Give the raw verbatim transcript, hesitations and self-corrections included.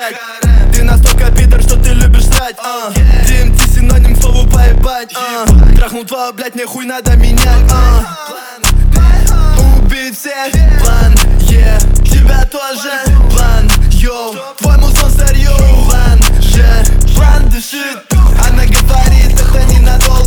блядь. Ты настолько пидор, что ты любишь срать, а ди эм ти синоним слову поебать, а трахнул твою, блядь, мне хуй надо менять, а убить всех, план, yeah, тебя тоже, план, йоу, твой музон старье, план, же, план дышит, она говорит, это ненадолго.